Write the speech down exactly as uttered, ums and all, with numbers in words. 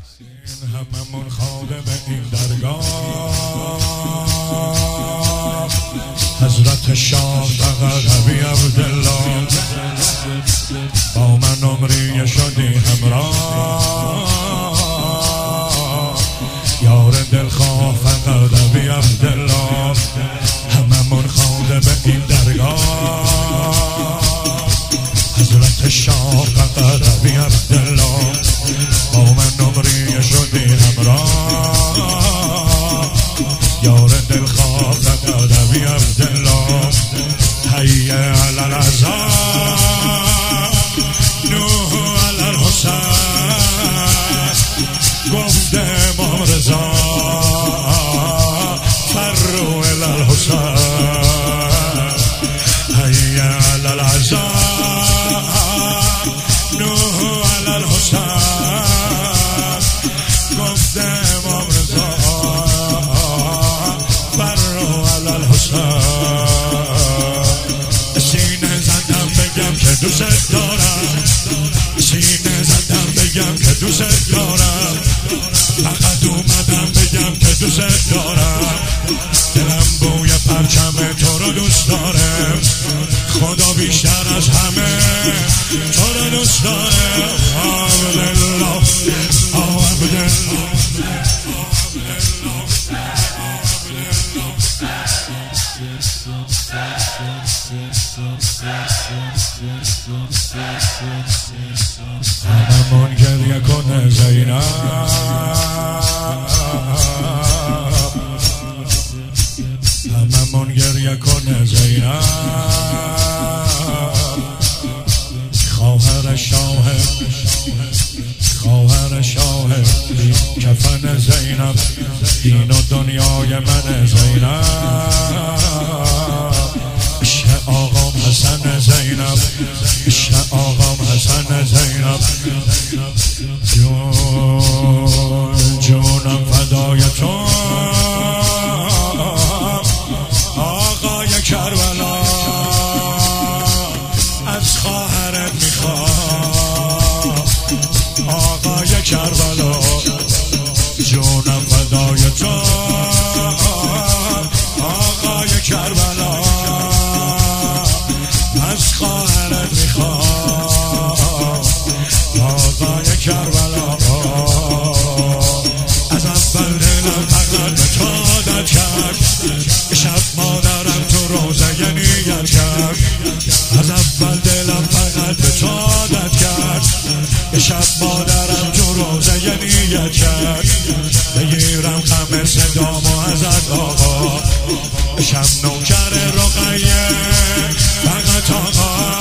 هممون خادم این درگاه حضرت شاه غربی عبدالله با من عمری شدی همراه یار دلخواه غربی عبدالله هممون خادم این درگاه حضرت شاه غربی عبدالله با من عمری شدی همراه یار دلخواه غربی عبدالله حی علی العزا نوح علی الحسین گفت امام رضا فروا الی الحسین حی علی العزا نوح علی الحسین گفت امام رضا فروا الی الحسین سینه زدم بگم که دوست دارم سینه زدم بگم که دوست دارم فقط اومدم بگم که دوست دارم دلم بوی پرچم تو رو دوست دارم خدا بیشتر از همه تو رو دوست دارم عبدالله عبدالله هممون گریه کنه زینب هممون گریه کنه زینب خواهر شاه خواهر شاه کفن زینب دین و دنیای من زینب عشق آقام حسن زینب عشق آقام حسن زینب جون جونم فدای تو آقای کربلا از خواهرت میخوام آقای کربلا جونم فدای تو آقای کربلا از خواهرت میخوام آقای کربلا از اول دلم فقط به تو عادت کرد شب مادرم تو روزه نیت کرد از اول دلم فقط به تو عادت کرد شب مادرم تو روزه نیت کرد بگیرم خم صدامو ازت آقا شب نوکر رقیه فقط آقا